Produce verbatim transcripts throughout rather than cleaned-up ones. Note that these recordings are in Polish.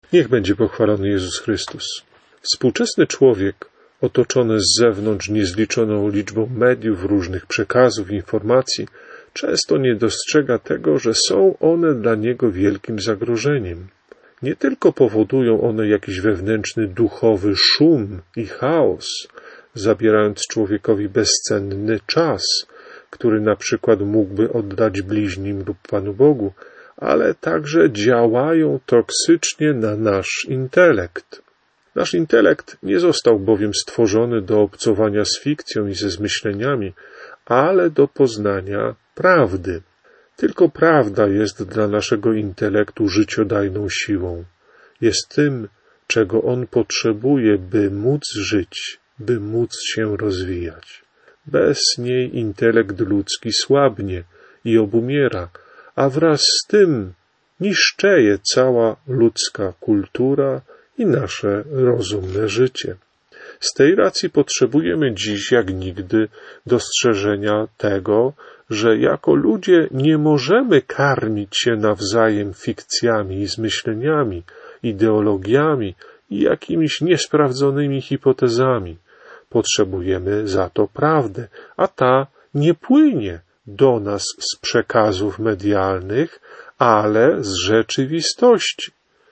Niech będzie pochwalony Jezus Chrystus. Współczesny człowiek, otoczony z zewnątrz niezliczoną liczbą mediów, różnych przekazów, informacji, często nie dostrzega tego, że są one dla niego wielkim zagrożeniem. Nie tylko powodują one jakiś wewnętrzny duchowy szum i chaos, zabierając człowiekowi bezcenny czas, który na przykład mógłby oddać bliźnim lub Panu Bogu, ale także działają toksycznie na nasz intelekt. Nasz intelekt nie został bowiem stworzony do obcowania z fikcją i ze zmyśleniami, ale do poznania prawdy. Tylko prawda jest dla naszego intelektu życiodajną siłą. Jest tym, czego on potrzebuje, by móc żyć, by móc się rozwijać. Bez niej intelekt ludzki słabnie i obumiera, a wraz z tym niszczeje cała ludzka kultura i nasze rozumne życie. Z tej racji potrzebujemy dziś jak nigdy dostrzeżenia tego, że jako ludzie nie możemy karmić się nawzajem fikcjami i zmyśleniami, ideologiami i jakimiś niesprawdzonymi hipotezami. Potrzebujemy za to prawdę, a ta nie płynie do nas z przekazów medialnych, ale z rzeczywistości.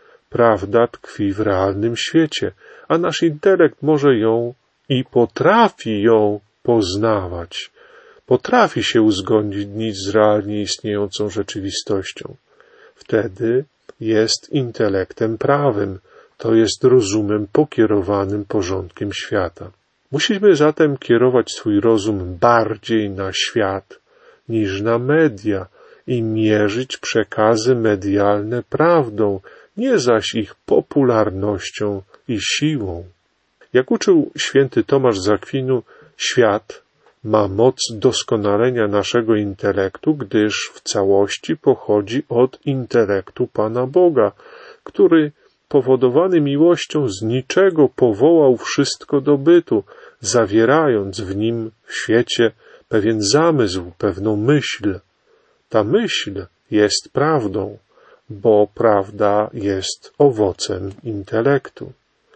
Prawda tkwi w realnym świecie, a nasz intelekt może ją i potrafi ją poznawać. Potrafi się uzgodnić z realnie istniejącą rzeczywistością. Wtedy jest intelektem prawym, to jest rozumem pokierowanym porządkiem świata. Musimy zatem kierować swój rozum bardziej na świat niż na media i mierzyć przekazy medialne prawdą, nie zaś ich popularnością i siłą. Jak uczył święty Tomasz z Akwinu, świat ma moc doskonalenia naszego intelektu, gdyż w całości pochodzi od intelektu Pana Boga, który powodowany miłością z niczego powołał wszystko do bytu, zawierając w nim, w świecie, pewien zamysł, pewną myśl. Ta myśl jest prawdą, bo prawda jest owocem intelektu.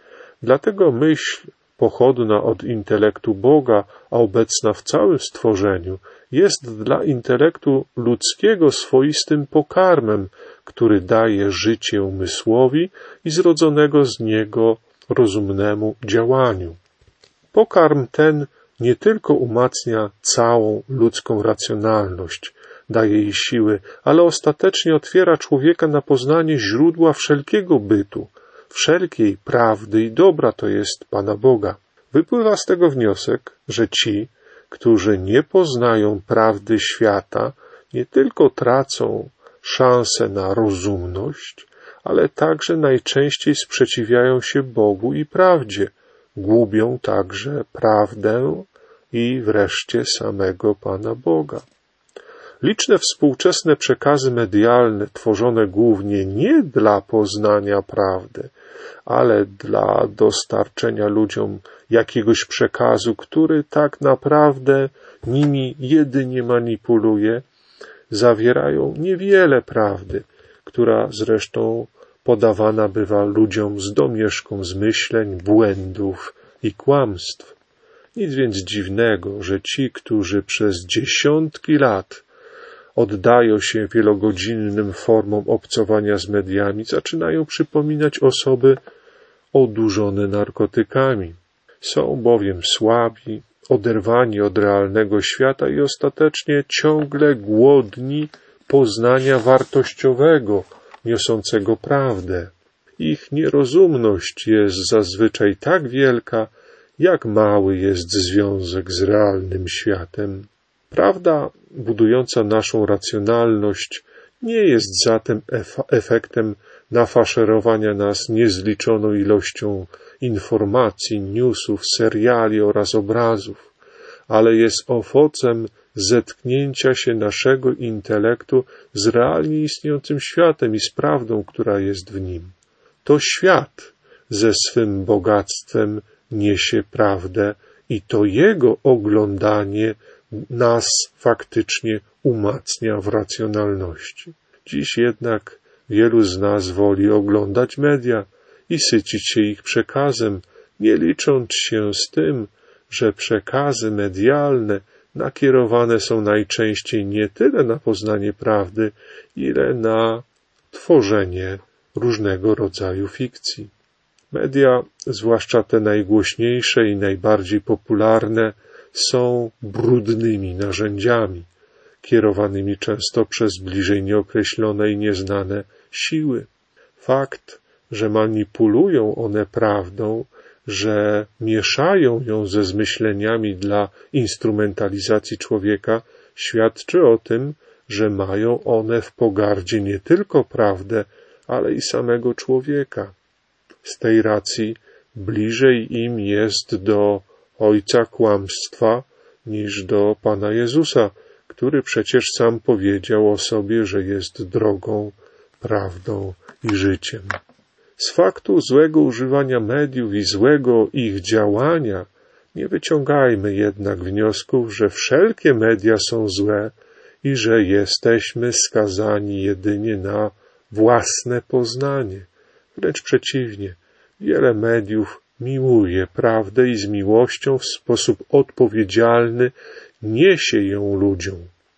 Dlatego myśl pochodna od intelektu Boga, a obecna w całym stworzeniu, jest dla intelektu ludzkiego swoistym pokarmem, który daje życie umysłowi i zrodzonego z niego rozumnemu działaniu. Pokarm ten nie tylko umacnia całą ludzką racjonalność, daje jej siły, ale ostatecznie otwiera człowieka na poznanie źródła wszelkiego bytu, wszelkiej prawdy i dobra, to jest Pana Boga. Wypływa z tego wniosek, że ci, którzy nie poznają prawdy świata, nie tylko tracą szansę na rozumność, ale także najczęściej sprzeciwiają się Bogu i prawdzie, gubią także prawdę i wreszcie samego Pana Boga. Liczne współczesne przekazy medialne, tworzone głównie nie dla poznania prawdy, ale dla dostarczenia ludziom jakiegoś przekazu, który tak naprawdę nimi jedynie manipuluje, zawierają niewiele prawdy, która zresztą podawana bywa ludziom z domieszką zmyśleń, błędów i kłamstw. Nic więc dziwnego, że ci, którzy przez dziesiątki lat oddają się wielogodzinnym formom obcowania z mediami, zaczynają przypominać osoby odurzone narkotykami. Są bowiem słabi, oderwani od realnego świata i ostatecznie ciągle głodni poznania wartościowego, niosącego prawdę. Ich nierozumność jest zazwyczaj tak wielka, jak mały jest związek z realnym światem. Prawda budująca naszą racjonalność nie jest zatem efektem nafaszerowania nas niezliczoną ilością informacji, newsów, seriali oraz obrazów, ale jest owocem zetknięcia się naszego intelektu z realnie istniejącym światem i z prawdą, która jest w nim. To świat ze swym bogactwem niesie prawdę i to jego oglądanie nas faktycznie umacnia w racjonalności. Dziś jednak Wielu z nas woli oglądać media i sycić się ich przekazem, nie licząc się z tym, że przekazy medialne nakierowane są najczęściej nie tyle na poznanie prawdy, ile na tworzenie różnego rodzaju fikcji. Media, zwłaszcza te najgłośniejsze i najbardziej popularne, są brudnymi narzędziami, kierowanymi często przez bliżej nieokreślone i nieznane siły. Fakt, że manipulują one prawdą, że mieszają ją ze zmyśleniami dla instrumentalizacji człowieka, świadczy o tym, że mają one w pogardzie nie tylko prawdę, ale i samego człowieka. Z tej racji bliżej im jest do ojca kłamstwa niż do Pana Jezusa, który przecież sam powiedział o sobie, że jest drogą, prawdą i życiem. Z faktu złego używania mediów i złego ich działania nie wyciągajmy jednak wniosków, że wszelkie media są złe i że jesteśmy skazani jedynie na własne poznanie. Wręcz przeciwnie, wiele mediów miłuje prawdę i z miłością w sposób odpowiedzialny niesie ją ludziom.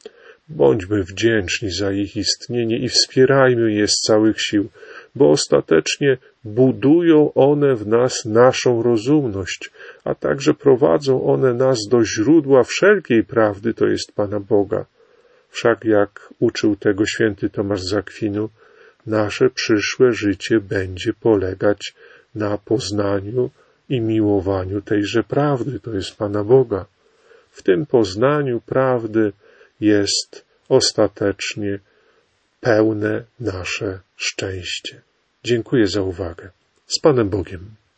Bądźmy wdzięczni za ich istnienie i wspierajmy je z całych sił, bo ostatecznie budują one w nas naszą rozumność, a także prowadzą one nas do źródła wszelkiej prawdy, to jest Pana Boga. Wszak jak uczył tego święty Tomasz z Akwinu, nasze przyszłe życie będzie polegać na poznaniu i miłowaniu tejże prawdy, to jest Pana Boga. W tym poznaniu prawdy jest ostatecznie pełne nasze szczęście. Dziękuję za uwagę. Z Panem Bogiem.